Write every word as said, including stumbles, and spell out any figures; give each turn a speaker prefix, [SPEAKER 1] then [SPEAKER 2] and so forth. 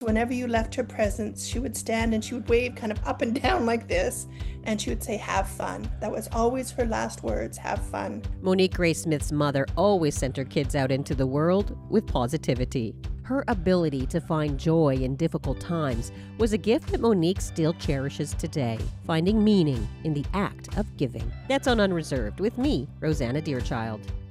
[SPEAKER 1] Whenever you left her presence, she would stand and she would wave kind of up and down like this, and she would say, have fun. That was always her last words, have fun.
[SPEAKER 2] Monique Grace Smith's mother always sent her kids out into the world with positivity. Her ability to find joy in difficult times was a gift that Monique still cherishes today, finding meaning in the act of giving. That's on Unreserved with me, Rosanna Deerchild.